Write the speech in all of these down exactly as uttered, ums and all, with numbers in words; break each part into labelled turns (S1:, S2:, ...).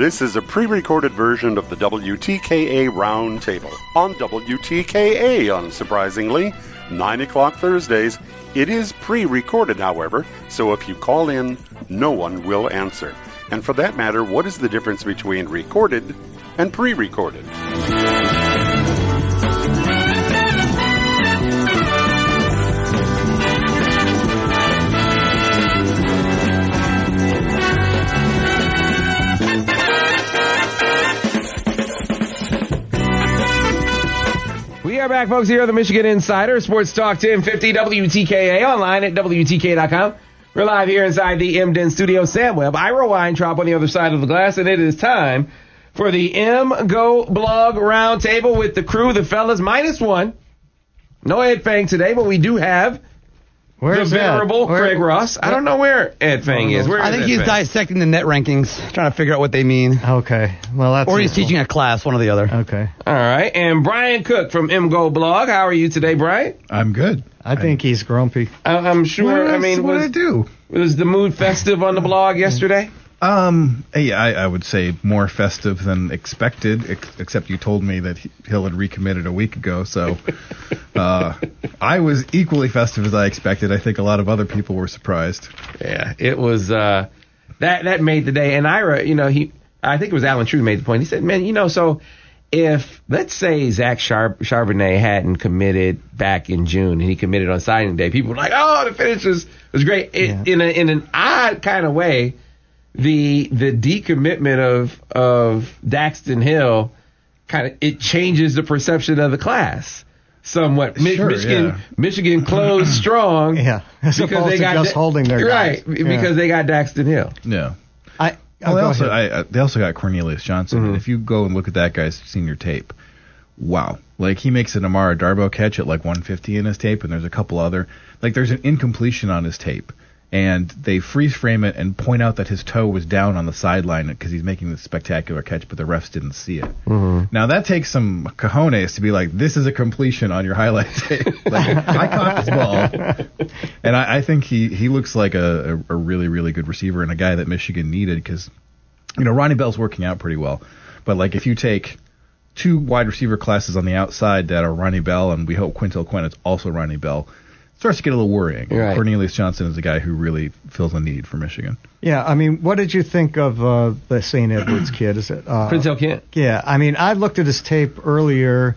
S1: This is a pre-recorded version of the W T K A Roundtable on W T K A, unsurprisingly, nine o'clock Thursdays. It is pre-recorded, however, so if you call in, no one will answer. And for that matter, what is the difference between recorded and pre-recorded?
S2: We are back, folks, here on the Michigan Insider, Sports Talk ten fifty W T K A, online at W T K dot com. We're live here inside the M D N studio. Sam Webb, Ira Weintraub on the other side of the glass, and it is time for the M Go Blog Roundtable with the crew, the fellas, minus one. No Ed Fang today, but we do have
S3: Where's
S2: the venerable
S3: Where,
S2: Craig Ross. I don't know where Ed Fang is. Where
S3: I
S2: is
S3: think
S2: Ed
S3: he's
S2: Fang?
S3: dissecting the net rankings, trying to figure out what they mean.
S4: Okay. Well, that's
S3: Or he's
S4: useful.
S3: teaching a class, one or the other.
S4: Okay.
S2: All right, and Brian Cook from M Go Blog. How are you today, Brian?
S5: I'm good.
S4: I think he's grumpy.
S2: I, I'm sure. I mean,
S5: what
S2: was,
S5: did I do?
S2: was the mood festive on the blog yesterday?
S5: Um, yeah, I, I would say more festive than expected, ex- except you told me that he, Hill had recommitted a week ago, so uh, I was equally festive as I expected. I think a lot of other people were surprised.
S2: Yeah, it was uh, that that made the day. And Ira, you know, he I think it was Alan True made the point. He said, "Man, you know, so if let's say Zach Char- Charbonnet hadn't committed back in June and he committed on signing day, people were like, oh, the finish was was great. It,
S4: Yeah.
S2: In a, in an odd kind of way." The the decommitment of of Daxton Hill kind of it changes the perception of the class somewhat. Mi-
S5: Sure,
S2: Michigan
S5: yeah.
S2: Michigan closed strong,
S4: Yeah. As
S2: because
S4: opposed
S2: they
S4: to
S2: got
S4: just
S2: Da-
S4: holding their
S2: right
S4: guys.
S2: because
S4: Yeah.
S2: they got Daxton Hill.
S5: Yeah.
S4: I,
S5: Well,
S4: oh,
S5: they
S4: go
S5: also,
S4: ahead.
S5: I, I, they also got Cornelius Johnson.
S2: Mhm.
S5: And if you go and look at that guy's senior tape, wow. Like, he makes an Amara Darbo catch at like one fifty in his tape, and there's a couple other. Like, there's an incompletion on his tape. And they freeze frame it and point out that his toe was down on the sideline because he's making this spectacular catch, but the refs didn't see it.
S2: Mm-hmm.
S5: Now, that takes some cojones to be like, this is a completion on your highlight tape. Like, I caught this ball. And I, I think he, he looks like a, a, a really, really good receiver and a guy that Michigan needed because, you know, Ronnie Bell's working out pretty well. But, like, if you take two wide receiver classes on the outside that are Ronnie Bell, and we hope Quintel Quinn is also Ronnie Bell, it starts to get a little worrying.
S2: Right.
S5: Cornelius Johnson is a guy who really fills a need for Michigan.
S4: Yeah, I mean, what did you think of uh, the Saint Edwards kid? Is it uh,
S2: Quintel Kent.
S4: Yeah, I mean, I looked at his tape earlier,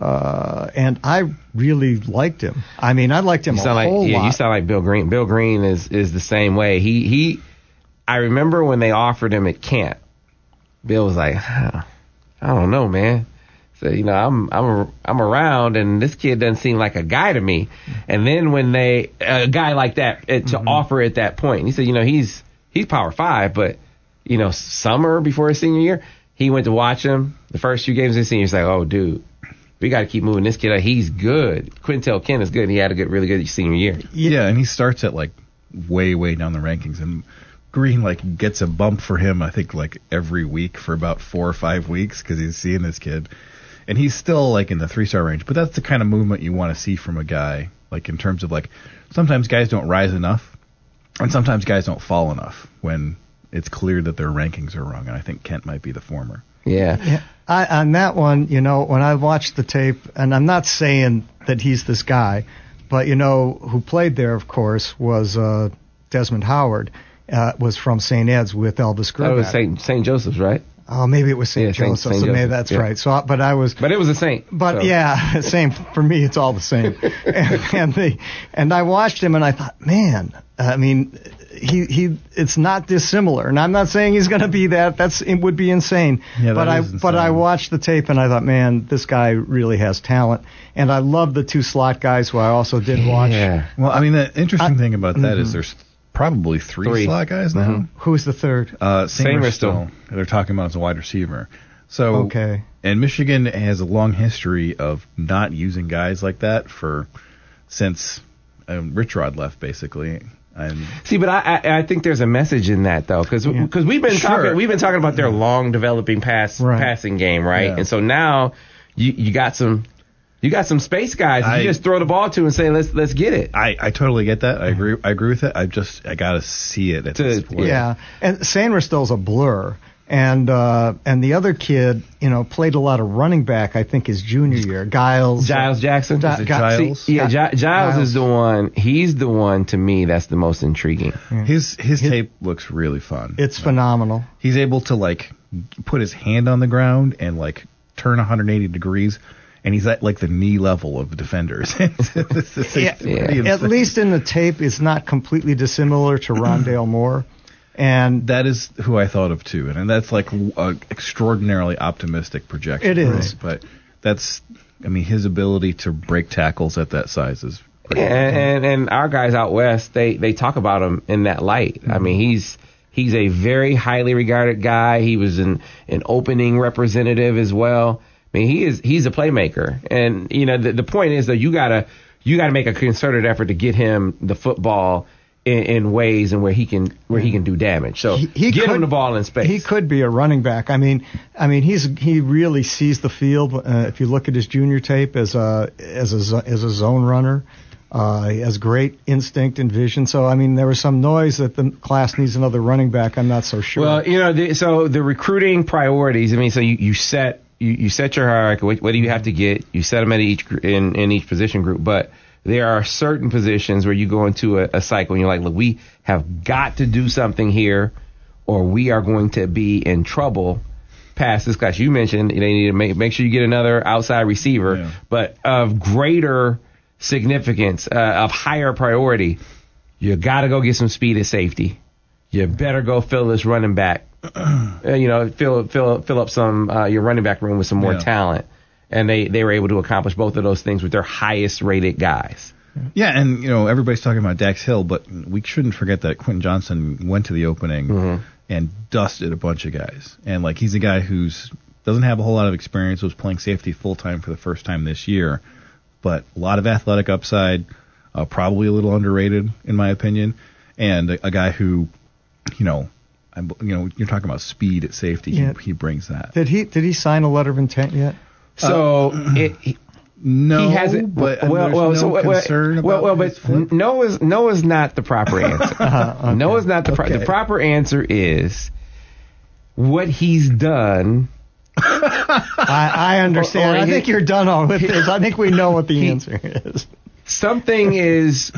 S4: uh, and I really liked him. I mean, I liked him
S2: You
S4: a
S2: sound like
S4: whole
S2: yeah,
S4: lot.
S2: you sound like Bill Green. Bill Green is is the same way. He he. I remember when they offered him at Kent. Bill was like, huh, I don't know, man. So, you know, I'm I'm I'm around, and this kid doesn't seem like a guy to me. And then when they a guy like that uh, to
S4: Mm-hmm.
S2: offer at that point, he said, you know, he's he's Power Five, but you know, summer before his senior year, he went to watch him the first few games of his senior. He's like, oh, dude, we got to keep moving this kid up. He's good. Quintel Kent is good. And he had a good, really good senior year.
S5: Yeah, and he starts at like way, way down the rankings, and Green like gets a bump for him. I think like every week for about four or five weeks because he's seeing this kid. And he's still, like, in the three-star range. But that's the kind of movement you want to see from a guy, like, in terms of, like, sometimes guys don't rise enough, and sometimes guys don't fall enough when it's clear that their rankings are wrong. And I think Kent might be the former.
S2: Yeah.
S4: Yeah, I, on that one, you know, when I watched the tape, and I'm not saying that he's this guy, but, you know, who played there, of course, was uh, Desmond Howard, uh, was from Saint Ed's with Elvis
S2: That was
S4: Grbac.
S2: Saint Saint Joseph's, right?
S4: Oh, maybe it was Saint
S2: Yeah, Saint-
S4: Joseph,
S2: Saint
S4: so maybe
S2: Joseph,
S4: that's
S2: yeah.
S4: right. So, but I was,
S2: But it was a Saint.
S4: but
S2: so.
S4: yeah, same for me. It's all the same. and, and the and I watched him, and I thought, man, I mean, he he, it's not dissimilar. And I'm not saying he's going to be that. That's it would be insane.
S5: Yeah,
S4: but
S5: that
S4: I
S5: is
S4: but I
S5: insane.
S4: watched the tape, and I thought, man, this guy really has talent. And I love the two slot guys who I also did watch.
S2: Yeah.
S5: Well, I mean, the interesting
S4: I-
S5: thing about that is
S4: mhm.
S5: there's probably three,
S2: Three.
S5: slot guys now.
S2: Mhm.
S4: Who's the third?
S5: Uh,
S2: Samerstill.
S5: Samerstill, they're talking about as a wide receiver. So,
S4: Okay.
S5: And Michigan has a long history of not using guys like that for since um, Rich Rod left, basically. And
S2: See, but I, I I think there's a message in that though, because
S4: Yeah.
S2: we've been
S5: Sure.
S2: talking we've been talking about their long developing pass
S4: Right.
S2: passing game, right?
S5: Yeah.
S2: And so now you you got some you got some space guys
S5: I-
S2: you just throw the ball to and say let's let's get it.
S5: I, I totally get that. I agree. I agree with it. I just I gotta see it at
S2: To-
S5: this point.
S4: Yeah, and Samerstill's a blur. And uh, and the other kid, you know, played a lot of running back. I think his junior year, Giles.
S2: Giles Jackson.
S4: Gi-
S2: Is it
S4: Gi-
S5: Giles?
S2: See, yeah, Gi- Giles,
S4: Giles.
S2: is the one. He's the one to me that's the most intriguing.
S5: His his tape looks really fun.
S4: It's phenomenal.
S5: He's able to like put his hand on the ground and like turn one hundred eighty degrees, and he's at like the knee level of defenders. It's- it's- it's
S4: Yeah,
S5: pretty
S4: At
S5: insane.
S4: least in the tape, it's not completely dissimilar to Rondale Moore. And
S5: That is who I thought of too, and that's like an extraordinarily optimistic projection.
S4: It is.
S5: right? But that's, I mean, his ability to break tackles at that size is. Pretty
S2: And, and and our guys out west, they they talk about him in that light. I mean, he's he's a very highly regarded guy. He was an an opening representative as well. I mean, he is he's a playmaker. And you know, the, the point is that you gotta you gotta make a concerted effort to get him the football in, in ways and where he can where he can do damage. So
S4: he
S2: get
S4: could,
S2: him the ball in space.
S4: He could be a running back. I mean, I mean, he's he really sees the field. Uh, if you look at his junior tape as a as a zo- as a zone runner, uh, he has great instinct and vision. So I mean, there was some noise that the class needs another running back. I'm not so sure.
S2: Well, you know, the, so the recruiting priorities. I mean, so you, you set you, you set your hierarchy. What, what do you have to get? You set them at each gr- in in each position group. But there are certain positions where you go into a, a cycle and you're like, look, we have got to do something here, or we are going to be in trouble past this class. You mentioned they need to make make sure you get another outside receiver,
S5: Yeah.
S2: but of greater significance, uh, of higher priority, you got to go get some speed at safety. You better go fill this running back. Uh, you know, fill fill fill up some uh, your running back room with some more
S5: Yeah.
S2: talent. And they, they were able to accomplish both of those things with their highest rated guys.
S5: Yeah, and you know everybody's talking about Dax Hill, but we shouldn't forget that Quentin Johnson went to the opening
S2: Mm-hmm.
S5: and dusted a bunch of guys. And like he's a guy who's doesn't have a whole lot of experience. Was playing safety full time for the first time this year, but a lot of athletic upside. Uh, probably a little underrated in my opinion, and a, a guy who, you know, I'm, you know, you're talking about speed at safety.
S4: Yeah.
S5: He, he brings that.
S4: did he did he sign a letter of intent yet?
S2: So it, he,
S5: No,
S2: he hasn't.
S5: but
S2: well,
S5: there's
S2: well,
S5: no
S2: so well,
S5: concern
S2: well,
S5: about
S2: well,
S5: his
S2: but
S5: flip?
S2: no is no is not the proper answer.
S4: Uh-huh, okay.
S2: No is not the pro-
S5: Okay.
S2: the proper answer is what he's done.
S4: I, I understand.
S2: Or- or
S4: I
S2: he-
S4: think you're done on with this. I think we know what the answer is.
S2: Something is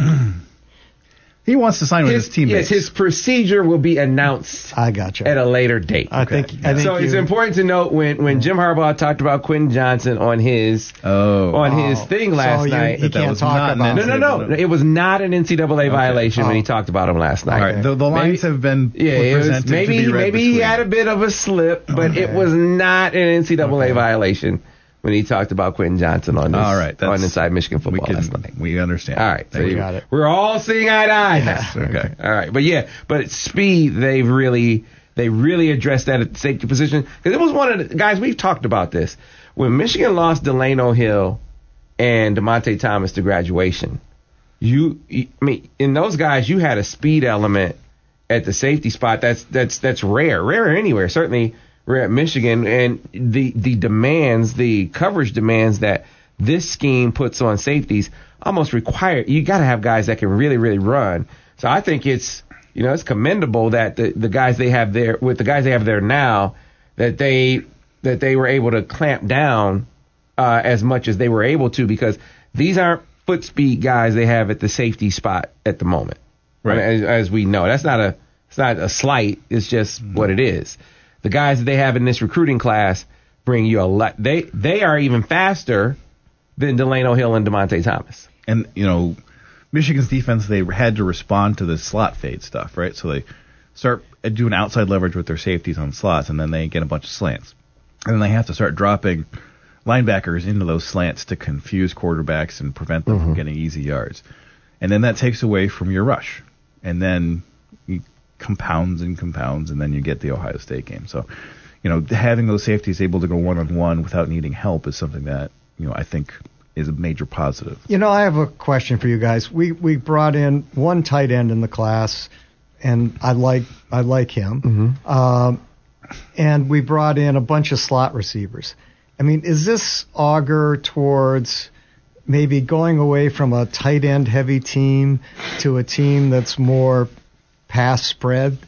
S5: He wants to sign with his,
S2: his
S5: teammates.
S2: yes, his procedure will be announced
S4: I got you.
S2: at a later date.
S4: I think. I think
S2: so it's
S4: you-
S2: important to note when, when Jim Harbaugh talked about Quentin Johnson on his
S5: oh,
S2: on his
S4: Oh,
S2: thing
S4: so
S2: last
S4: you-
S2: night.
S4: You
S5: That that
S4: can't
S5: was
S4: talk
S5: not
S4: about
S2: no,
S4: it.
S2: no, no, no. It was not an N C double A violation when
S4: Oh.
S2: he talked about him last night.
S5: all right. The, the lines
S2: Maybe-
S5: have been
S2: Yeah, it was,
S5: presented
S2: maybe
S5: to be read
S2: maybe he
S5: between.
S2: had a bit of a slip, but it
S4: Okay.
S2: was not an N C double A
S4: Okay.
S2: violation when he talked about Quentin Johnson on this,
S5: All right, that's-
S2: on Inside Michigan
S5: we
S2: Football
S5: can,
S2: last night.
S5: we understand.
S2: All right, so
S4: We
S2: you-
S4: got it.
S2: we're all seeing eye to eye now.
S5: Okay.
S2: All right, but yeah, but at speed, they've really they really addressed that at the safety position because it was one of the guys we've talked about this when Michigan lost Delano Hill and DeMonte Thomas to graduation. You, you, I mean, in those guys, you had a speed element at the safety spot. That's that's that's rare, rare anywhere. Certainly rare at Michigan, and the the demands, the coverage demands that this scheme puts on safeties almost require you got to have guys that can really really run. So I think it's you know it's commendable that the the guys they have there with the guys they have there now that they that they were able to clamp down uh, as much as they were able to because these aren't foot speed guys they have at the safety spot at the moment.
S5: Right.
S2: I mean, as, as we know, that's not a it's not a slight. It's just what it is. The guys that they have in this recruiting class bring you a lot. They they are even faster than Delano Hill and DeMonte Thomas.
S5: And, you know, Michigan's defense, they had to respond to the slot fade stuff, right? So they start doing outside leverage with their safeties on slots, and then they get a bunch of slants. And then they have to start dropping linebackers into those slants to confuse quarterbacks and prevent them from getting easy yards. And then that takes away from your rush. And then it compounds and compounds, and then you get the Ohio State game. So, you know, having those safeties able to go one-on-one without needing help is something that, you know, I think is a major positive.
S4: You know, I have a question for you guys. We we brought in one tight end in the class, and I like I like him.
S2: Mm-hmm.
S4: Um, and we brought in a bunch of slot receivers. I mean, is this augur towards maybe going away from a tight end heavy team to a team that's more pass spread?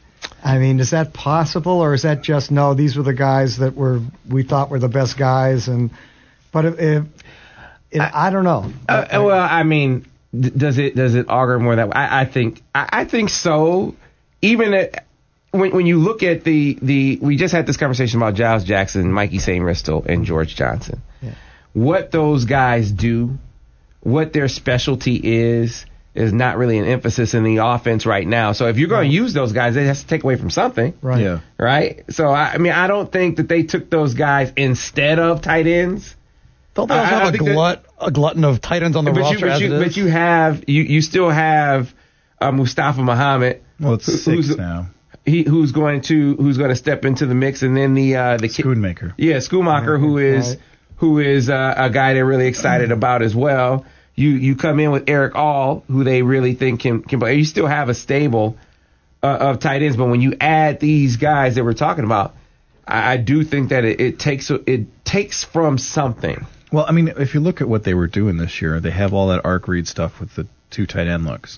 S4: I mean, is that possible, or is that just no? These were the guys that were we thought were the best guys, and but if, if, if I, I don't know.
S2: Uh, well, I mean, d- does it does it augur more that way? I, I think I, I think so. Even at, when when you look at the the we just had this conversation about Giles Jackson, Mikey Sainristil, and George Johnson.
S4: Yeah.
S2: What those guys do, what their specialty is. Is not really an emphasis in the offense right now. So if you're going to use those guys, it has to take away from something.
S4: Right.
S5: Yeah.
S2: Right? So, I, I mean, I don't think that they took those guys instead of tight ends.
S3: Don't they also
S2: I- I
S3: have a
S2: think that-
S3: glut, a glutton of tight ends on the
S2: But you,
S3: roster
S2: but,
S3: as
S2: you,
S3: it is?
S2: but you have, you, you still have uh, Mustafa Muhammad.
S5: Well, it's
S2: who-
S5: six
S2: who's,
S5: now.
S2: He, who's going to who's going to step into the mix, and then the uh, the kid,
S5: Schoonmaker.
S2: yeah, Schoonmaker, who is
S4: Right.
S2: who is uh, a guy they're really excited about as well. You you come in with Eric All, who they really think can can play. You still have a stable uh, of tight ends, but when you add these guys that we're talking about, I, I do think that it, it takes it takes from something.
S5: Well, I mean, if you look at what they were doing this year, they have all that arc read stuff with the two tight end looks.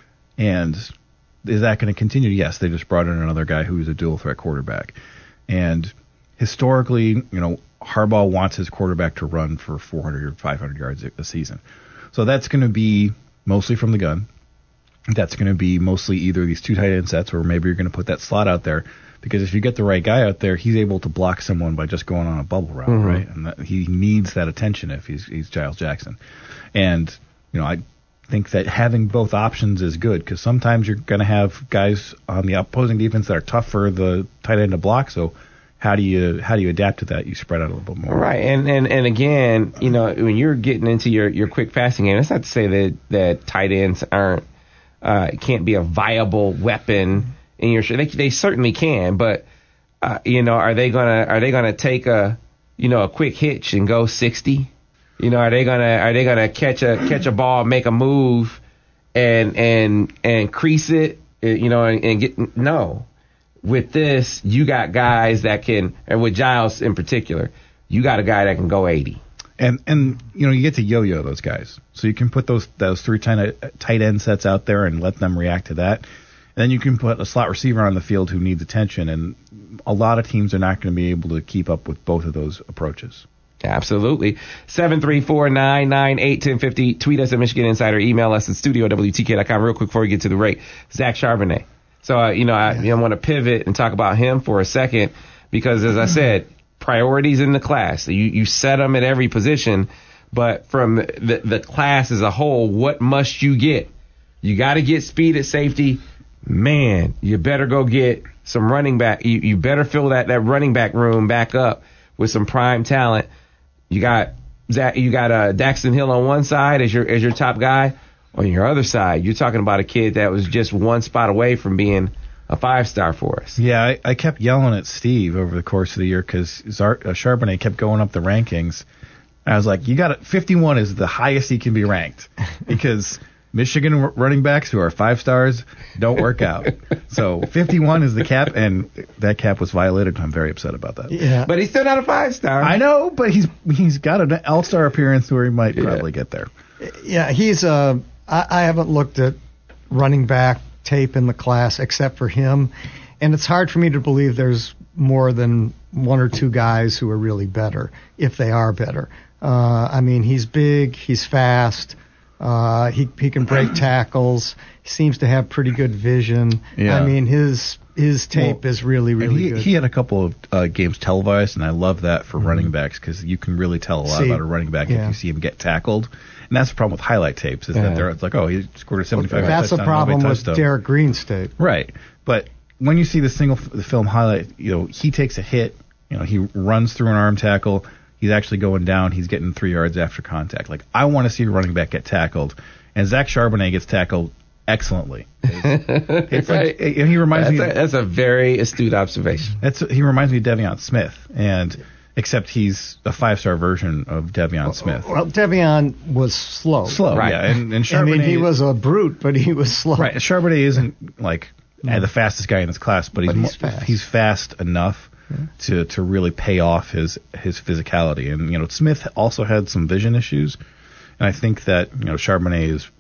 S5: And is that going to continue? Yes, they just brought in another guy who's a dual threat quarterback. And historically, you know, Harbaugh wants his quarterback to run for four hundred or five hundred yards a, a season. So that's going to be mostly from the gun. That's going to be mostly either these two tight end sets, or maybe you're going to put that slot out there. Because if you get the right guy out there, he's able to block someone by just going on a bubble route,
S2: Mm-hmm.
S5: right? And that, he needs that attention if he's he's Giles Jackson. And you know, I think that having both options is good, because sometimes you're going to have guys on the opposing defense that are tough for the tight end to block. So how do you how do you adapt to that? You spread out a little bit more,
S2: Right, and and, and again, you know, when you're getting into your, your quick passing game, that's not to say that, that tight ends aren't uh, can't be a viable weapon in your. They they certainly can, but uh, you know, are they gonna are they gonna take a you know a quick hitch and go sixty? You know, are they gonna are they gonna catch a catch a ball, make a move, and and and crease it? You know, and, and get no. With this, you got guys that can, and with Giles in particular, you got a guy that can go eighty.
S5: And and you know, you get to yo-yo those guys, so you can put those those three tight tight end sets out there and let them react to that. And then you can put a slot receiver on the field who needs attention, and a lot of teams are not going to be able to keep up with both of those approaches.
S2: Absolutely. seven three four, nine nine eight, one zero five zero. Tweet us at Michigan Insider. Email us at studio at W T K dot com. Real quick before we get to the break, Zach Charbonnet. So, uh, you know, I, you know, I want to pivot and talk about him for a second because, as I said, priorities in the class. You, you set them at every position, but from the, the class as a whole, what must you get? You got to get speed at safety. Man, you better go get some running back. You, you better fill that, that running back room back up with some prime talent. You got Zach, you got uh, Daxton Hill on one side as your as your top guy. On your other side, you're talking about a kid that was just one spot away from being a five-star for us.
S5: Yeah, I, I kept yelling at Steve over the course of the year because uh, Charbonnet kept going up the rankings. I was like, you got it. fifty-one is the highest he can be ranked because Michigan r- running backs who are five stars don't work out. So fifty-one is the cap, and that cap was violated. I'm very upset about that.
S4: Yeah.
S2: But he's still not a five-star.
S5: I know, but he's he's got an all-star appearance where he might probably get there.
S4: Yeah, he's uh I, I haven't looked at running back tape in the class except for him, and it's hard for me to believe there's more than one or two guys who are really better, if they are better. Uh, I mean, he's big, he's fast, uh, he he can break tackles, he seems to have pretty good vision.
S5: Yeah.
S4: I mean, his his tape
S5: Well,
S4: is really
S5: And
S4: really
S5: he,
S4: good.
S5: he had a couple of uh, games televised, and I love that for running backs because you can really tell a lot
S4: See,
S5: about a running back
S4: yeah.
S5: if you see him get tackled. And that's the problem with highlight tapes is
S2: Yeah.
S5: that they're it's like, oh, he scored a seventy-five yard
S4: That's the
S5: touchdown.
S4: problem
S5: nobody
S4: with
S5: touched him.
S4: Derek Green's tape.
S5: Right. But when you see the single f- the film highlight, you know, he takes a hit, you know, he runs through an arm tackle, he's actually going down, he's getting three yards after contact. Like, I want to see a running back get tackled. And Zach Charbonnet gets tackled excellently. It's, it's like,
S2: Right.
S5: he reminds
S2: That's
S5: me
S2: a, that's a very astute observation.
S5: That's he reminds me of Devion Smith, and except he's a five-star version of Devion Smith.
S4: Well, Devion was slow.
S5: Slow,
S2: Right.
S5: yeah, and, and
S4: I
S5: Charbonnet,
S4: mean, he was a brute, but he was slow.
S5: right. Charbonnet isn't like uh, the fastest guy in his class, but he's
S4: But he's
S5: mo-
S4: fast.
S5: he's fast enough to to really pay off his his physicality. And you know, Smith also had some vision issues, and I think that you know Charbonnet is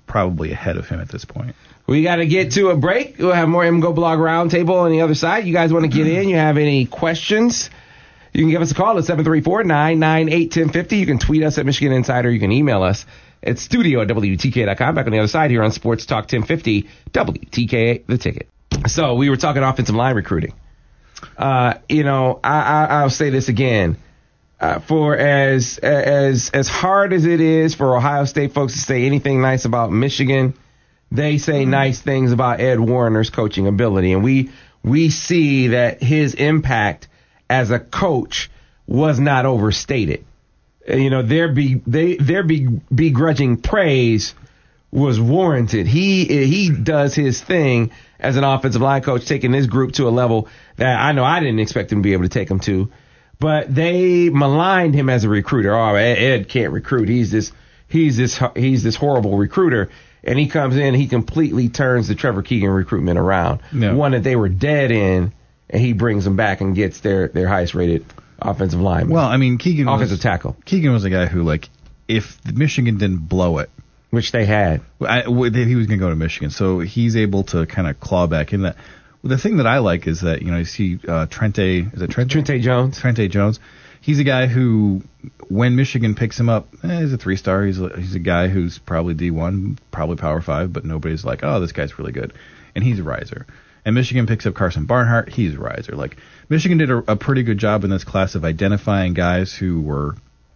S5: probably ahead of him at this point.
S2: We got to get to a break. We'll have more M Go Blog Roundtable on the other side. You guys want to get in? You have any questions? You can give us a call at seven three four, nine nine eight, one zero five zero. You can tweet us at Michigan Insider. You can email us at studio at W T K dot com. Back on the other side here on Sports Talk ten fifty, W T K A, The Ticket. So we were talking offensive line recruiting. Uh, you know, I, I, I'll say this again. Uh, for as as as hard as it is for Ohio State folks to say anything nice about Michigan, they say nice things about Ed Warner's coaching ability. And we we see that his impact as a coach was not overstated. You know, their be they their be, begrudging praise was warranted. He he does his thing as an offensive line coach, taking this group to a level that I know I didn't expect him to be able to take them to. But they maligned him as a recruiter. Oh, Ed, Ed can't recruit. He's this he's this he's this horrible recruiter. And he comes in, he completely turns the Trevor Keegan recruitment around. Yeah. One that they were dead in, and he brings them back and gets their, their highest rated offensive lineman.
S5: Well, I mean, Keegan
S2: offensive
S5: was,
S2: tackle.
S5: Keegan was a guy who, like, if Michigan didn't blow it,
S2: which they had,
S5: I, he was going to go to Michigan. So he's able to kind of claw back in that. Well, the thing that I like is that, you know, you see uh, Trente, is it Trente?
S2: Trente Jones.
S5: Trente Jones. He's a guy who, when Michigan picks him up, eh, he's a three-star. He's a, he's a guy who's probably D one, probably Power five, but nobody's like, oh, this guy's really good. And he's a riser. And Michigan picks up Carson Barnhart. He's a riser. Like, Michigan did a, a pretty good job in this class of identifying guys who were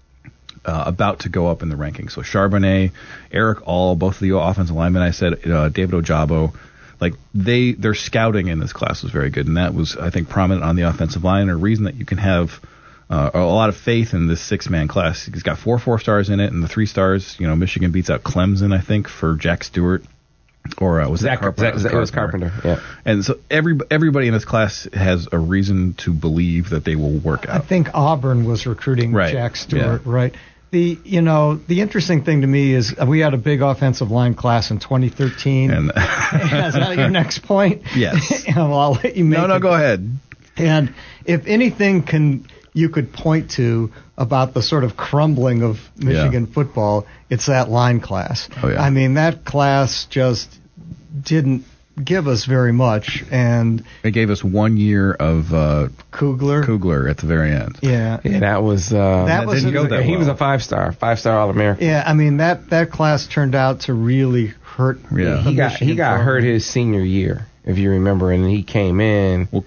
S5: uh, about to go up in the rankings. So Charbonnet, Eric All, both of the offensive linemen, I said, uh, David Ojabo. Like, they their scouting in this class was very good. And that was, I think, prominent on the offensive line. And a reason that you can have Uh, a lot of faith in this six-man class. He's got four four stars in it, and the three stars, you know, Michigan beats out Clemson, I think, for Jack Stewart. Or uh, was
S2: Zach,
S5: it Carpenter?
S2: Zach, it was Carpenter, yeah.
S5: And so every everybody in this class has a reason to believe that they will work out.
S4: I think Auburn was recruiting
S5: right.
S4: Jack Stewart,
S5: yeah.
S4: right? The you know the interesting thing to me is we had a big offensive line class in twenty thirteen.
S5: And
S4: is that your next point?
S5: Yes.
S4: Well, I'll let you make
S5: No, no,
S4: it.
S5: go ahead.
S4: And if anything can you could point to about the sort of crumbling of Michigan
S5: yeah.
S4: football, it's that line class.
S5: Oh, yeah.
S4: I mean, that class just didn't give us very much, and
S5: it gave us one year of uh,
S4: Kugler.
S5: Kugler at the very end.
S4: Yeah,
S2: yeah that was uh,
S4: that,
S5: that
S4: was
S5: didn't go that
S2: he
S5: well.
S2: was a five star, five star All American.
S4: Yeah, I mean that that class turned out to really hurt.
S5: Yeah,
S2: he got
S4: Michigan
S2: he got
S4: program.
S2: hurt his senior year, if you remember, and he came in,
S5: well,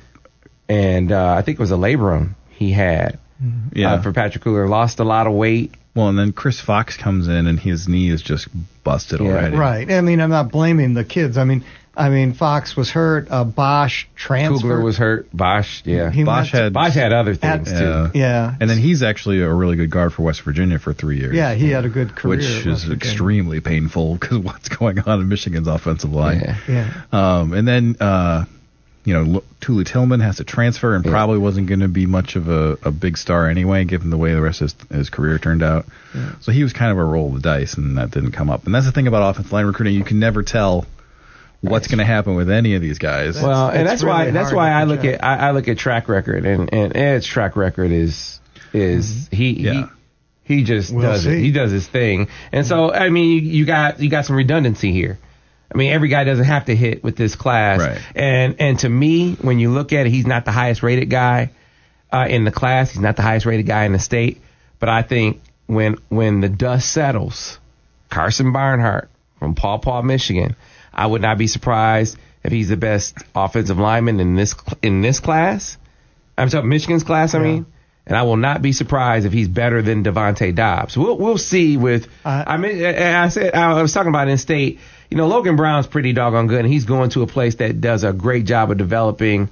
S2: and uh, I think it was a labrum he had.
S5: Yeah,
S2: uh, for Patrick Kugler, lost a lot of weight.
S5: Well, and then Chris Fox comes in, and his knee is just busted
S2: yeah.
S5: already.
S4: Right. I mean, I'm not blaming the kids. I mean, I mean, Fox was hurt. Uh, Bosch transferred.
S2: Kugler was hurt. Bosch, yeah.
S4: He
S5: Bosch
S4: went-
S5: had
S2: Bosch had other things
S4: Had-
S2: too.
S5: Yeah.
S4: Yeah.
S5: And then he's actually a really good guard for West Virginia for three years.
S4: Yeah, he had a good career.
S5: Which
S4: at
S5: is
S4: West Virginia.
S5: extremely painful because what's going on in Michigan's offensive line.
S2: Yeah.
S4: Yeah.
S5: Um, and then, uh, you know, Tulu Tillman has to transfer and
S2: Yeah.
S5: probably wasn't going to be much of a, a big star anyway, given the way the rest of his, his career turned out.
S4: Yeah.
S5: So he was kind of a roll of the dice, and that didn't come up. And that's the thing about offensive line recruiting. You can never tell what's going to happen with any of these guys.
S2: Well, and
S4: it's
S2: that's why
S4: really
S2: that's
S4: hard
S2: why
S4: to
S2: I look
S4: project.
S2: at I, I look at track record, and, and Ed's track record is is he
S5: Yeah.
S2: he he just
S4: We'll
S2: does it.
S4: see.
S2: He does his thing, and so I mean you, you got you got some redundancy here. I mean, every guy doesn't have to hit with this class.
S5: Right.
S2: And and to me, when you look at it, he's not the highest rated guy uh, in the class. He's not the highest rated guy in the state. But I think when when the dust settles, Carson Barnhart from Paw Paw, Michigan, I would not be surprised if he's the best offensive lineman in this in this class. I'm talking Michigan's class, I
S4: Yeah.
S2: mean. And I will not be surprised if he's better than Devontae Dobbs. We'll we'll see with.
S4: Uh,
S2: I mean, I said I was talking about in state. You know, Logan Brown's pretty doggone good, and he's going to a place that does a great job of developing,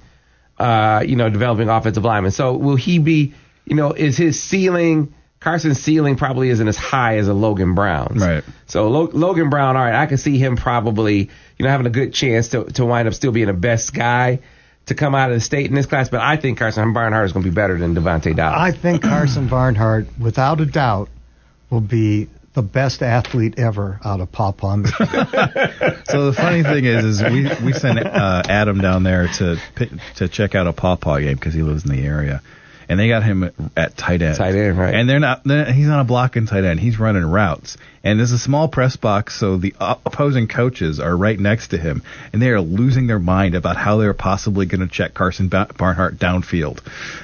S2: uh, you know, developing offensive linemen. So will he be? You know, is his ceiling? Carson's ceiling probably isn't as high as a Logan Brown's.
S5: Right.
S2: So Lo- Logan Brown, all right, I can see him probably, you know, having a good chance to to wind up still being the best guy to come out of the state in this class, but I think Carson Barnhart is going to be better than Devontae Dobbs.
S4: I think Carson Barnhart, without a doubt, will be the best athlete ever out of Paw Paw, Michigan.
S5: So the funny thing is, is we we sent uh, Adam down there to pi- to check out a Paw Paw game because he lives in the area, and they got him at, at tight end.
S2: Tight end, right.
S5: And they're not. They're, he's not a blocking tight end. He's running routes. And there's a small press box, so the opposing coaches are right next to him, and they are losing their mind about how they're possibly going to check Carson ba- Barnhart downfield.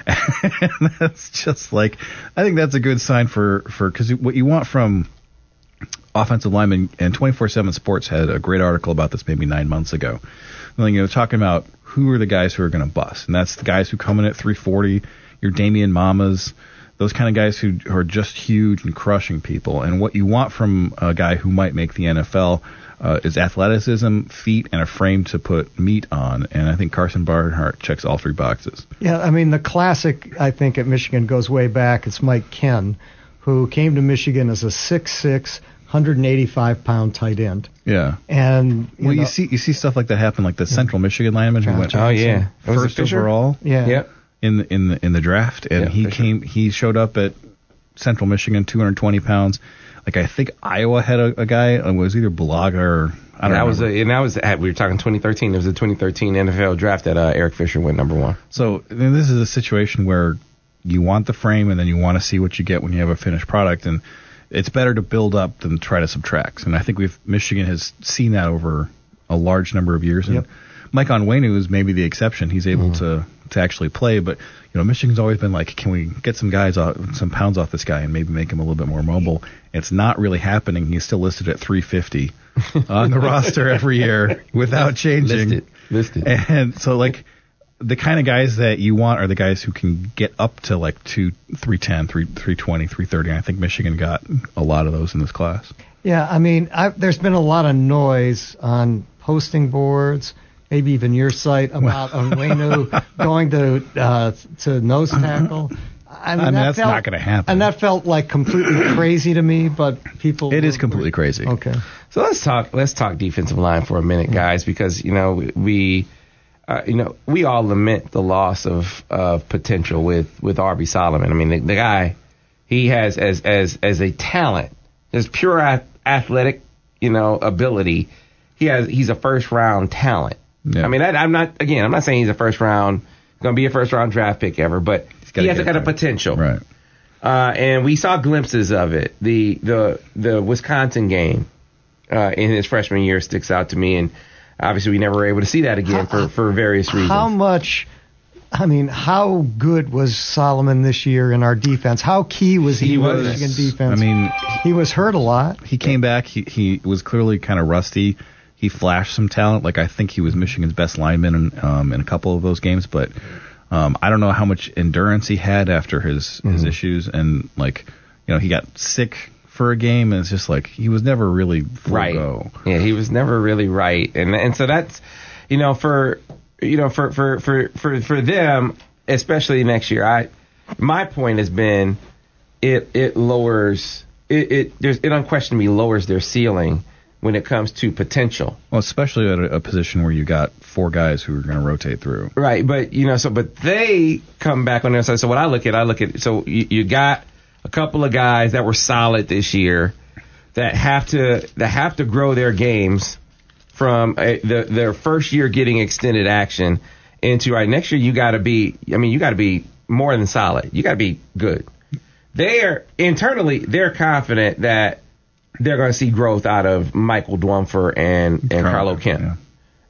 S5: And that's just like, I think that's a good sign for, for because what you want from offensive linemen, and twenty-four seven Sports had a great article about this maybe nine months ago. You know, talking about who are the guys who are going to bust, and that's the guys who come in at three forty, your Damian Mamas, those kind of guys who, who are just huge and crushing people. And what you want from a guy who might make the N F L uh, is athleticism, feet, and a frame to put meat on. And I think Carson Barnhart checks all three boxes.
S4: Yeah, I mean, the classic, I think, at Michigan goes way back. It's Mike Ken, who came to Michigan as a six six, one hundred eighty-five pound tight end.
S5: Yeah.
S4: And you
S5: well,
S4: know,
S5: you see you see stuff like that happen, like the Central Michigan lineman who went
S2: Oh, yeah. Was it
S5: first
S2: Fisher?
S5: overall.
S4: yeah.
S2: Yep.
S5: in the, in the in the draft, and
S2: Yeah,
S5: he
S2: for sure.
S5: came. He showed up at Central Michigan, two hundred twenty pounds. Like I think Iowa had a, a guy. It was either Bulaga or I don't know.
S2: That was a, and that was at, we were talking twenty thirteen. It was a twenty thirteen N F L draft that uh, Eric Fisher went number one.
S5: So then this is a situation where you want the frame, and then you want to see what you get when you have a finished product, and it's better to build up than try to subtract. And I think we've Michigan has seen that over a large number of years. And
S4: Yep.
S5: Mike Onwenu is maybe the exception. He's able to to actually play, but you know, Michigan's always been like, can we get some guys off, some pounds off this guy and maybe make him a little bit more mobile? It's not really happening. He's still listed at three fifty on the roster every year without changing.
S2: Listed. Listed.
S5: And so like the kind of guys that you want are the guys who can get up to like two, three ten, three, three twenty, three thirty. And I think Michigan got a lot of those in this class.
S4: Yeah, I mean, I, there's been a lot of noise on posting boards, maybe even your site, about Onwenu going to uh, to nose tackle. I mean,
S5: I mean,
S4: that
S5: that's
S4: felt,
S5: not gonna happen.
S4: And that felt like completely crazy to me, but people...
S5: It is
S4: were-
S5: completely crazy.
S4: Okay.
S2: So let's talk. Let's talk defensive line for a minute, guys, because you know we, uh, you know, we all lament the loss of of potential with with R B Solomon. I mean, the, the guy, he has as as as a talent, as pure ath- athletic, you know, ability. He has he's a first round talent.
S5: Yeah.
S2: I mean, that, I'm not again. I'm not saying he's a first round, going to be a first round draft pick ever, but
S5: gotta
S2: he has
S5: get
S2: got a
S5: there.
S2: potential.
S5: Right.
S2: Uh, and we saw glimpses of it. The the the Wisconsin game uh, in his freshman year sticks out to me, and obviously we never were able to see that again for, for various reasons.
S4: How much... I mean, how good was Solomon this year in our defense? How key was he,
S2: He
S4: in
S2: was.
S4: Michigan defense?
S5: I mean,
S4: he was hurt a lot.
S5: he came back. He he was clearly kind of rusty. He flashed some talent. Like I think he was Michigan's best lineman in, um, in a couple of those games, but um, I don't know how much endurance he had after his his issues, and like you know he got sick for a game, and it's just like he was never really full
S2: right?
S5: go.
S2: Yeah, he was never really right, and and so that's you know for you know for for for for, for them, especially next year. I my point has been it it lowers it it there's it unquestionably lowers their ceiling when it comes to potential.
S5: Well, especially at a, a position where you got four guys who are going to rotate through.
S2: Right, but you know, so but they come back on their side. So what I look at, I look at so you, you got a couple of guys that were solid this year that have to that have to grow their games from a, the, their first year getting extended action into right next year. You got to be, I mean, you got to be more than solid. You got to be good. They're internally, they're confident that they're going to see growth out of Michael Dwumfer and and Carlo Kemp.
S5: Yeah.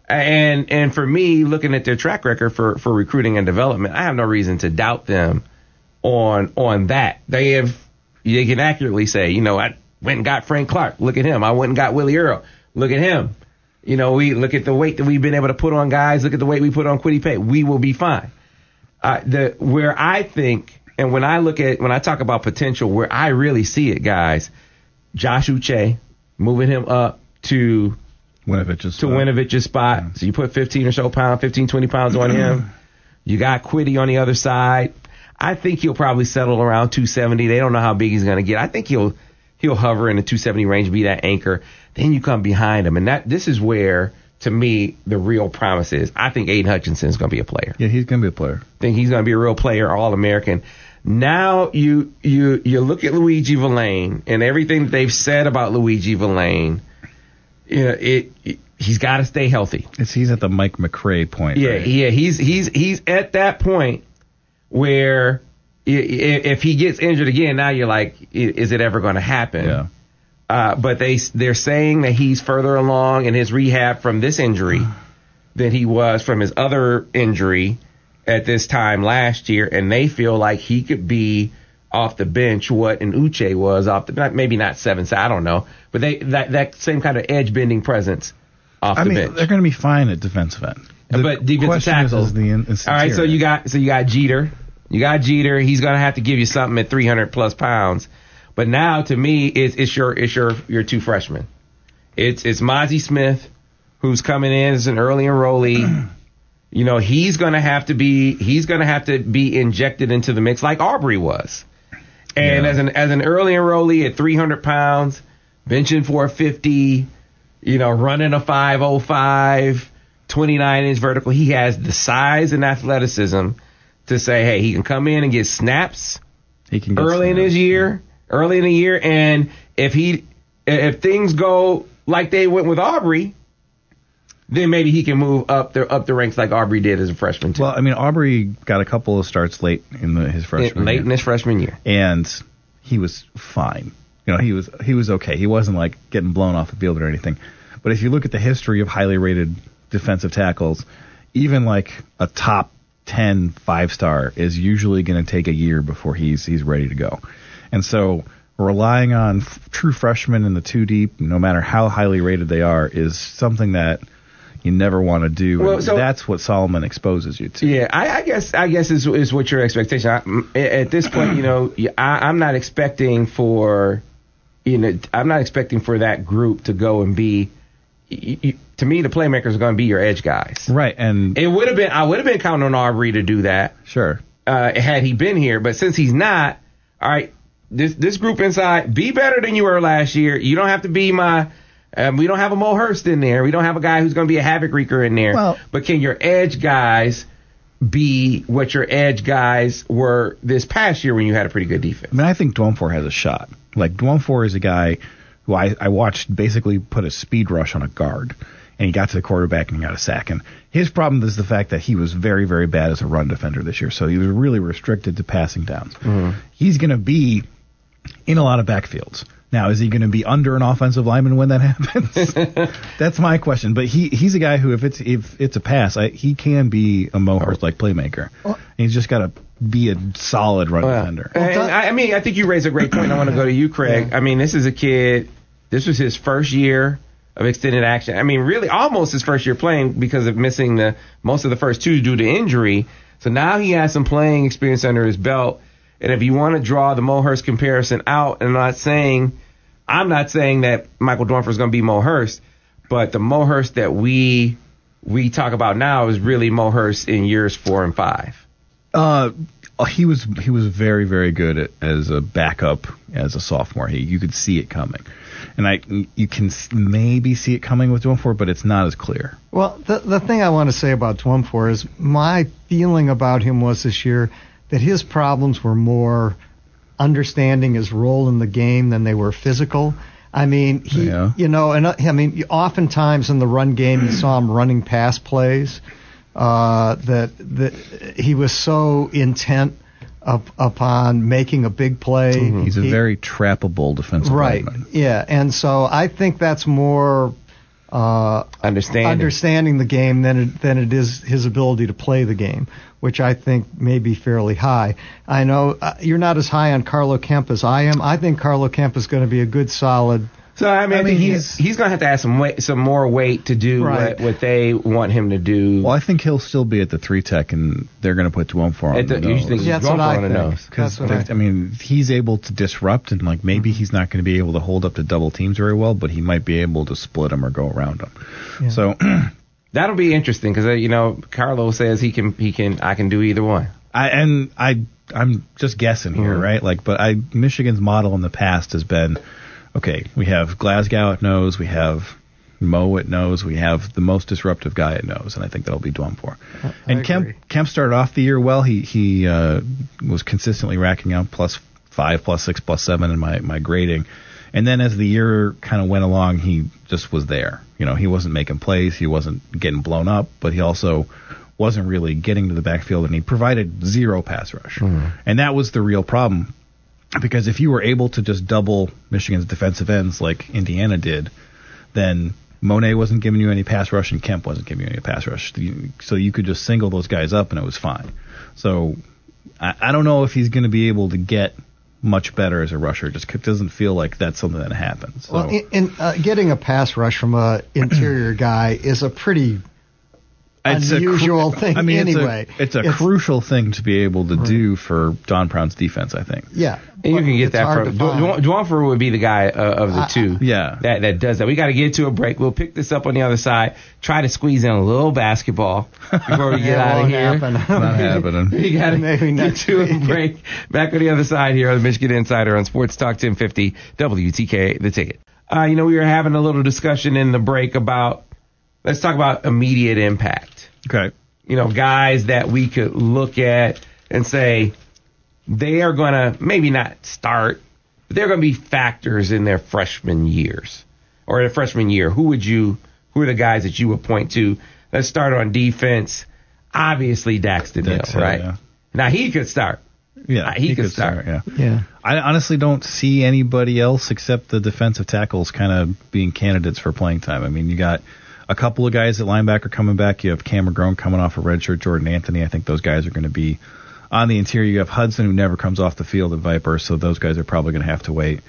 S2: And and for me, looking at their track record for, for recruiting and development, I have no reason to doubt them on on that. They have they can accurately say, you know, I went and got Frank Clark. Look at him. I went and got Willie Earl. Look at him. You know, we look at the weight that we've been able to put on guys. Look at the weight we put on Kwity Paye. We will be fine. Uh, the where I think, and when I look at when I talk about potential, where I really see it, guys, Josh Uche, moving him up to
S5: Winovich's
S2: to Winovich's spot. So you put fifteen or so pounds, fifteen, twenty pounds on him. You got Kwity on the other side. I think he'll probably settle around two seventy. They don't know how big he's going to get. I think he'll he'll hover in the two seventy range, be that anchor. Then you come behind him, and that this is where, to me, the real promise is. I think Aiden Hutchinson is going to be a player.
S5: Yeah, he's going to be a player.
S2: I think he's going to be a real player, All-American. Now you you you look at Luigi Villain and everything that they've said about Luigi Villain. You know, it, it he's got to stay healthy.
S5: It's he's at the Mike McRae point.
S2: Yeah,
S5: right?
S2: yeah, he's he's he's at that point where if he gets injured again, now you're like, is it ever going to happen?
S5: Yeah.
S2: Uh, but they they're saying that he's further along in his rehab from this injury than he was from his other injury at this time last year, and they feel like he could be off the bench what an Uche was off the maybe not seven, I don't know, but they that that same kind of edge bending presence off
S5: I
S2: the
S5: mean,
S2: bench.
S5: they're going to be fine at defensive end. The
S2: but defensive
S5: question
S2: tackle.
S5: is, is the in, is
S2: All right, so
S5: interior.
S2: you got so you got Jeter, you got Jeter. He's going to have to give you something at three hundred plus pounds. But now, to me, it's, it's your it's your your two freshmen. It's it's Mozzie Smith, who's coming in as an early enrollee. You know, he's gonna have to be he's gonna have to be injected into the mix like Aubrey was. And
S5: Yeah.
S2: as an as an early enrollee at three hundred pounds, benching four fifty, you know, running a five oh five, twenty-nine inch vertical, he has the size and athleticism to say, hey, he can come in and get snaps
S5: he can get
S2: early in
S5: snaps.
S2: his year, early in the year, and if he if things go like they went with Aubrey, then maybe he can move up the up the ranks like Aubrey did as a freshman too.
S5: Well, I mean, Aubrey got a couple of starts late in the, his freshman
S2: late
S5: year.
S2: in his freshman year.
S5: And he was fine. You know, he was he was okay. He wasn't like getting blown off the field or anything. But if you look at the history of highly rated defensive tackles, even like a top ten five-star is usually going to take a year before he's he's ready to go. And so relying on f- true freshmen in the two deep, no matter how highly rated they are, is something that you never want to do.
S2: Well,
S5: and
S2: so-
S5: that's what Solomon exposes you to.
S2: Yeah, I, I guess I guess is is what your expectation. I, at this point, you know, I, I'm not expecting for, you know, I'm not expecting for that group to go and be. You, you, to me, the playmakers are going to be your edge guys.
S5: Right, and
S2: It would have been I would have been counting on Aubrey to do that
S5: sure.
S2: uh, had he been here, but since he's not, all right, this this group inside, be better than you were last year. You don't have to be my. Um, we don't have a Mo Hurst in there. We don't have a guy who's going to be a havoc wreaker in there.
S5: Well-
S2: but can your edge guys be what your edge guys were this past year when you had a pretty good defense?
S5: I mean, I think Dwumfor has a shot. Like, Dwumfor is a guy who I, I watched basically put a speed rush on a guard, and he got to the quarterback and he got a sack. And his problem is the fact that he was very, very bad as a run defender this year, so he was really restricted to passing downs.
S2: Mm-hmm.
S5: He's going to be in a lot of backfields. Now, is he going to be under an offensive lineman when that happens? That's my question. But he he's a guy who, if it's if it's a pass, I, he can be a Mo Hurst like playmaker. And he's just got to be a solid run
S2: Well,
S5: defender.
S2: and
S4: Well,
S2: I, I mean, I think you raise a great point. I want to go to you, Craig. I mean, this is a kid. This was his first year of extended action. I mean, really, almost his first year playing because of missing the most of the first two due to injury. So now he has some playing experience under his belt. And if you want to draw the Mo Hurst comparison out, and I'm not saying, I'm not saying that Michael Dwumfor is going to be Mo Hurst, but the Mo Hurst that we we talk about now is really Mo Hurst in years four and five.
S5: Uh, he was he was very very good at, as a backup as a sophomore. He you could see it coming, and I you can s- maybe see it coming with Dwumfor, but it's not as clear.
S4: Well, the the thing I want to say about Dwumfor is my feeling about him was this year that his problems were more understanding his role in the game than they were physical. I mean, he,
S5: Yeah.
S4: you know, and uh, I mean, oftentimes in the run game, you saw him running pass plays. Uh, that that he was so intent up, upon making a big play.
S5: He's a
S4: He-
S5: very trappable defensive
S4: right.
S5: lineman.
S4: Yeah, and so I think that's more uh,
S2: Understanding.
S4: understanding the game than it, than it is his ability to play the game, which I think may be fairly high. I know uh, you're not as high on Carlo Kemp as I am. I think Carlo Kemp is going to be a good, solid.
S2: So I mean, I
S5: I mean,
S2: think
S5: he's-
S2: he's he's gonna have to add some weight, some more weight to do
S4: Right.
S2: what, what they want him to do.
S5: Well, I think he'll still be at the three tech, and they're going to put Dwumfor on
S2: At the-
S5: the
S2: you
S5: nose.
S2: think-
S4: Yeah, that's
S2: Dwumfor
S4: what I
S2: on the
S4: think.
S2: nose.
S5: Because
S4: That's what I
S5: I
S4: think.
S5: mean, he's able to disrupt, and like maybe he's not going to be able to hold up to double teams very well, but he might be able to split them or go around them.
S4: Yeah.
S5: So
S2: That'll be interesting because uh, you know Carlo says he can he can I can do either one.
S5: I and I I'm just guessing here,
S2: Mhm.
S5: right? Like, but I Michigan's model in the past has been, okay, we have Glasgow at nose, we have Mo at nose, we have the most disruptive guy at nose, and I think that'll be Dwumfor.
S4: I
S5: And Kemp
S4: agree.
S5: Kemp started off the year well. He he uh, was consistently racking out plus five, plus six, plus seven in my my grading. And then as the year kind of went along, he just was there. You know, he wasn't making plays, he wasn't getting blown up, but he also wasn't really getting to the backfield, and he provided zero pass rush. Mm-hmm. And that was the real problem, because if you were able to just double Michigan's defensive ends like Indiana did, then Monet wasn't giving you any pass rush and Kemp wasn't giving you any pass rush. So you could just single those guys up and it was fine. So I, I don't know if he's going to be able to get much better as a rusher. Just it doesn't feel like that's something that happens. So.
S4: Well, in, in, uh, getting a pass rush from a interior guy is a pretty
S5: it's
S4: unusual
S5: a cru-
S4: thing
S5: I mean,
S4: anyway.
S5: It's a, it's a it's, crucial thing to be able to right. do for Don Brown's defense, I think.
S4: Yeah.
S2: And you can get that from Dwumfer would be the guy uh, of the two
S5: uh, yeah.
S2: that, that does that. We got to get to a break. We'll pick this up on the other side, try to squeeze in a little basketball before we get
S4: yeah,
S2: out of here.
S4: Happen.
S5: Not happening.
S2: We got to get to a break. Back on the other side here on the Michigan Insider on Sports Talk ten fifty W T K, The Ticket. Uh, you know, we were having a little discussion in the break about, let's talk about immediate impact.
S5: Okay.
S2: You know, guys that we could look at and say they are going to maybe not start, but they're going to be factors in their freshman years or their freshman year. Who would you, who are the guys that you would point to? Let's start on defense. Obviously, Daxton Hill,
S5: Hill,
S2: right?
S5: Yeah.
S2: Now, he could start.
S5: Yeah,
S2: uh, he,
S5: he
S2: could,
S5: could
S2: start.
S5: start. Yeah.
S4: Yeah.
S5: I honestly don't see anybody else except the defensive tackles kind of being candidates for playing time. I mean, you got a couple of guys at linebacker coming back. You have Cam McGrone coming off a redshirt, Jordan Anthony. I think those guys are going to be on the interior. You have Hudson, who never comes off the field at Viper, so those guys are probably going to have to wait.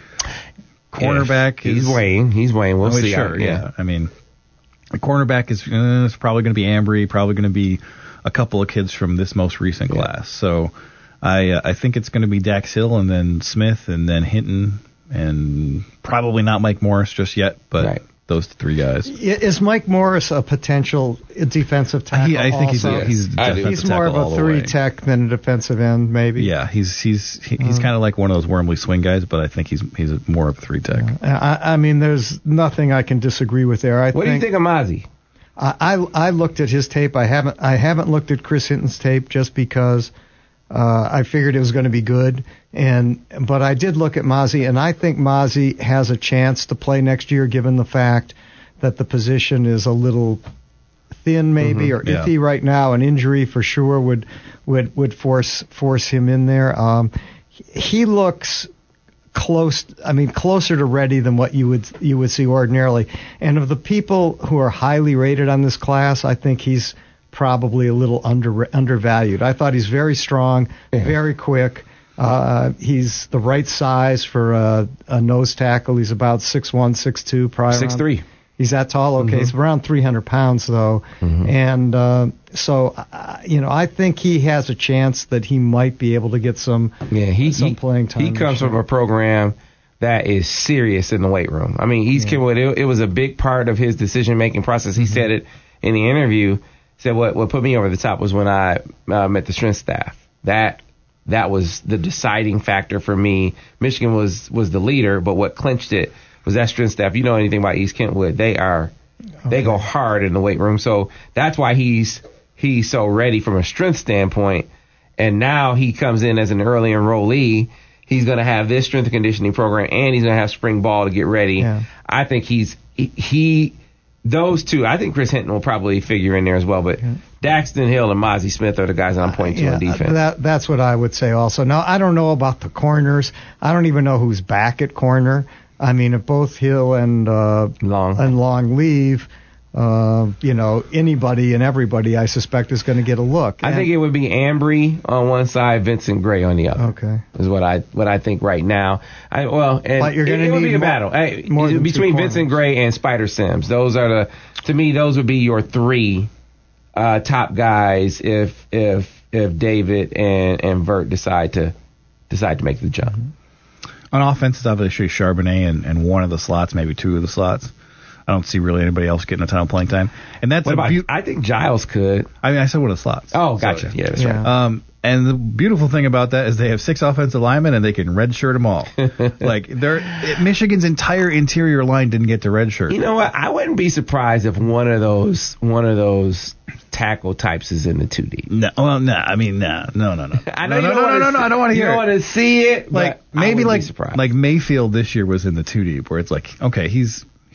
S5: Cornerback
S2: yeah,
S5: is...
S2: He's weighing. He's weighing. We'll
S5: oh,
S2: see.
S5: Sure,
S2: yeah.
S5: yeah. I mean, the cornerback is uh, it's probably going to be Ambry, probably going to be a couple of kids from this most recent
S2: yeah.
S5: class. So I uh, I think it's going to be Dax Hill and then Smith and then Hinton and probably not Mike Morris just yet, but...
S2: Right.
S5: Those three guys.
S4: Is Mike Morris a potential defensive tackle?
S5: He, I think
S4: also?
S5: he's a, he's, a
S4: he's more of a three tech than a defensive end, maybe.
S5: Yeah, he's he's he, he's uh, kind of like one of those Wormley swing guys, but I think he's he's a, more of a three tech.
S4: I, I mean, there's nothing I can disagree with there. I
S2: what
S4: think,
S2: do you think of Mozzie?
S4: I, I I looked at his tape. I haven't I haven't looked at Chris Hinton's tape just because uh, I figured it was going to be good. And but I did look at Mozzie, and I think Mozzie has a chance to play next year, given the fact that the position is a little thin, maybe,
S5: mm-hmm,
S4: or
S5: yeah.
S4: iffy right now. An injury for sure would would would force force him in there. Um, he looks close. I mean, closer to ready than what you would you would see ordinarily. And of the people who are highly rated on this class, I think he's probably a little under undervalued. I thought he's very strong, yeah. very quick. Uh, he's the right size for a, a nose tackle. He's about six one, six two, probably
S2: six three.
S4: He's that tall. Okay, mm-hmm. He's around three hundred pounds though, mm-hmm. and uh, so uh, you know I think he has a chance that he might be able to get some
S2: yeah he
S4: some
S2: he,
S4: playing time.
S2: He comes from a program that is serious in the weight room. I mean, East yeah. Kentwood, it, it was a big part of his decision making process. He mm-hmm. said it in the interview. He said what what put me over the top was when I uh, met the strength staff. That that was the deciding factor for me. Michigan was was the leader, but what clinched it was that strength staff. You know anything about East Kentwood? They are, okay. they go hard in the weight room. So that's why he's he's so ready from a strength standpoint. And now he comes in as an early enrollee. He's going to have this strength and conditioning program, and he's going to have spring ball to get ready.
S4: Yeah.
S2: I think he's he, he those two. I think Chris Hinton will probably figure in there as well. But yeah. Daxton Hill and Mozzie Smith are the guys that I'm pointing to
S4: uh, yeah,
S2: on defense.
S4: That, that's what I would say also. Now I don't know about the corners. I don't even know who's back at corner. I mean, if both Hill and uh,
S2: Long
S4: and Long leave, uh, you know, anybody and everybody, I suspect, is going to get a look.
S2: I
S4: and,
S2: think it would be Ambry on one side, Vincent Gray on the other.
S4: Okay,
S2: is what I what I think right now. I well, and
S4: but you're going
S2: it,
S4: to
S2: it would
S4: need
S2: be a
S4: more,
S2: battle hey,
S4: more than
S2: between Vincent Gray and Spider Sims. Those are the to me, those would be your three uh, top guys if if if David and and Vert decide to decide to make the jump.
S4: Mm-hmm.
S5: On offense, it's obviously Charbonnet and, and one of the slots, maybe two of the slots. I don't see really anybody else getting a ton of playing time. And that's
S2: what
S5: a
S2: about,
S5: be-
S2: I think Giles could.
S5: I mean, I said one of the slots.
S2: Oh, gotcha.
S5: Sorry.
S2: Yeah, that's
S4: yeah.
S2: right.
S5: Um, and the beautiful thing about that is they have six offensive linemen and they can redshirt them all. Like they're Michigan's entire interior line didn't get to redshirt.
S2: You know what? I wouldn't be surprised if one of those one of those tackle types is in the two deep.
S5: No, well, no. I mean, no, no, no, no.
S2: I know
S5: no,
S2: you
S5: no,
S2: don't
S5: no, no,
S2: see,
S5: no. I don't want to hear.
S2: You don't want to see it.
S5: Like
S2: but
S5: maybe
S2: I
S5: like
S2: be surprised.
S5: like Mayfield this year was in the two deep, where it's like, okay, he's.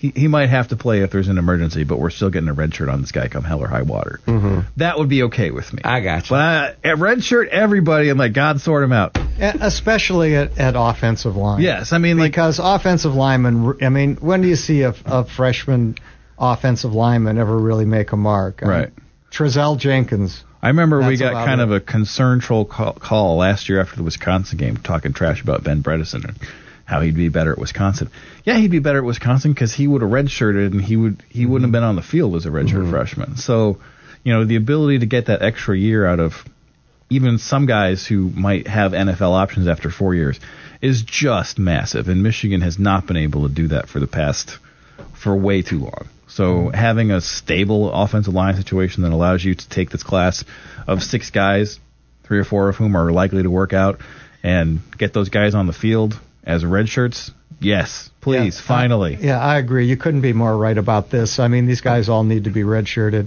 S5: he, he might have to play if there's an emergency, but we're still getting a red shirt on this guy come hell or high water. Mm-hmm. That would be okay with me.
S2: I got you.
S5: But I, at red shirt, everybody, I'm like, God, sort him out.
S4: Especially at, at offensive line.
S5: Yes, I mean, like,
S4: because offensive linemen, I mean, when do you see a, a freshman offensive lineman ever really make a mark? I
S5: right.
S4: mean, Trezell Jenkins.
S5: I remember we
S4: That's
S5: got
S4: about
S5: kind
S4: it.
S5: of a concern troll call, call last year after the Wisconsin game, talking trash about Ben Bredesen and how he'd be better at Wisconsin. Yeah, he'd be better at Wisconsin because he would have redshirted and he would he wouldn't have been on the field as a redshirt
S2: Mm-hmm.
S5: freshman. So, you know, the ability to get that extra year out of even some guys who might have N F L options after four years is just massive. And Michigan has not been able to do that for the past for way too long. So having a stable offensive line situation that allows you to take this class of six guys, three or four of whom are likely to work out, and get those guys on the field as red shirts, yes, please,
S4: Yeah,
S5: finally.
S4: I, yeah, I agree. You couldn't be more right about this. I mean, these guys all need to be redshirted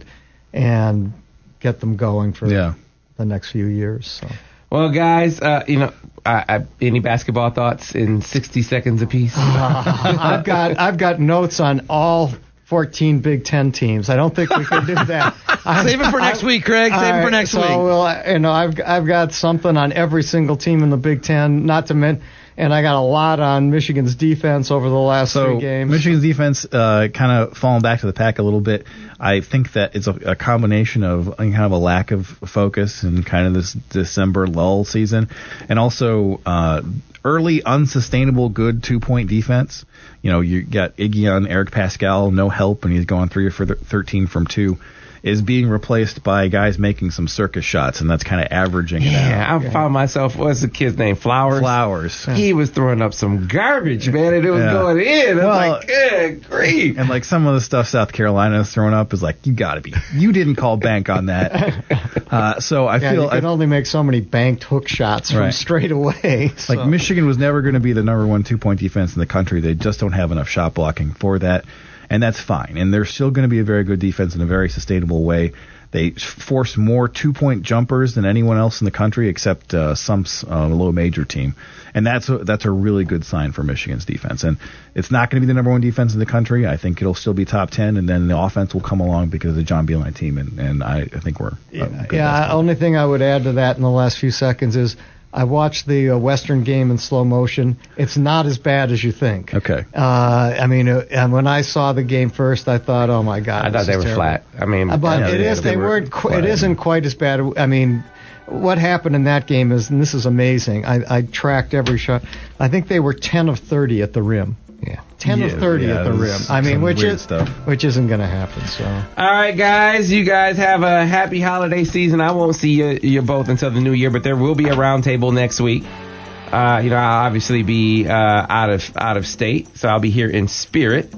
S4: and get them going for
S5: Yeah.
S4: the next few years. So.
S2: Well, guys, uh, you know, I, I, any basketball thoughts in sixty seconds apiece?
S4: I've got I've got notes on all fourteen Big Ten teams. I don't think we can do that.
S3: Save it for next week, Craig. Save it for next
S4: so,
S3: week.
S4: Well, you know, I've I've got something on every single team in the Big Ten. Not to mention, and I got a lot on Michigan's defense over the last
S5: So
S4: three games.
S5: Michigan's defense uh, kind of falling back to the pack a little bit. I think that it's a, a combination of kind of a lack of focus and kind of this December lull season, and also uh, early unsustainable good two-point defense. You know, you got Iggy on Eric Pascal, no help, and he's going three or thirteen from two. Is being replaced by guys making some circus shots, and that's kind of averaging it out.
S2: Yeah, I found myself, what's the kid's name? Flowers?
S5: Flowers.
S2: He was throwing up some garbage, man, and it was
S5: Yeah.
S2: going in. I was
S5: Well,
S2: like, good grief.
S5: And like some of the stuff South Carolina is throwing up is like, you got to be, you didn't call bank on that. Uh, so I
S4: yeah,
S5: feel
S4: you can
S5: I,
S4: only make so many banked hook shots from
S5: Right.
S4: straight away.
S5: like
S4: so.
S5: Michigan was never going to be the number one two point defense in the country. They just don't have enough shot blocking for that, and that's fine. And they're still going to be a very good defense in a very sustainable way. They force more two-point jumpers than anyone else in the country, except uh, some uh, low major team, and that's a, that's a really good sign for Michigan's defense. And it's not going to be the number one defense in the country. I think it'll still be top ten, and then the offense will come along because of the John Beilein team, and, and I, I think we're
S4: Yeah,
S5: good
S4: yeah
S5: basketball.
S4: only thing I would add to that in the last few seconds is I watched the uh, Western game in slow motion. It's not as bad as you think.
S5: Okay.
S4: Uh, I mean, uh, and when I saw the game first, I thought, oh my God,
S2: I thought
S4: this
S2: they
S4: is
S2: were
S4: terrible.
S2: flat. I mean,
S4: Uh, But
S5: Yeah,
S4: it
S5: they-
S4: is.
S5: they
S4: They,
S5: were
S4: weren't. Qu-
S5: flat.
S4: it isn't quite as bad. I mean, what happened in that game is, and this is amazing. I, I tracked every shot. I think they were ten of thirty at the rim.
S2: yeah.
S4: ten
S5: Yeah,
S4: of thirty
S5: yeah,
S4: at the
S5: it
S4: rim.
S5: was
S4: I mean,
S5: some
S4: which
S5: weird
S4: is
S5: stuff.
S4: which isn't going to happen. So.
S2: All right, guys, you guys have a happy holiday season. I won't see you, you both until the new year, but there will be a roundtable next week. Uh, you know, I'll obviously be uh, out of out of state, so I'll be here in spirit.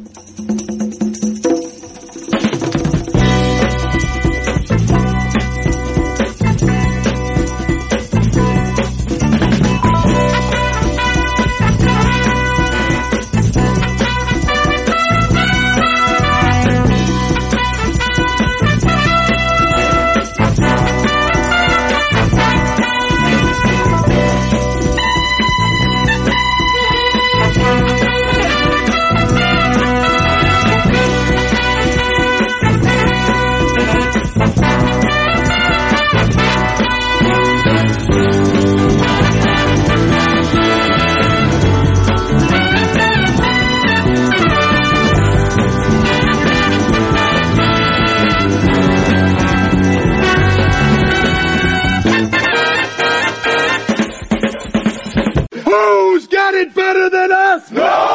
S1: Who's got it better than us? No!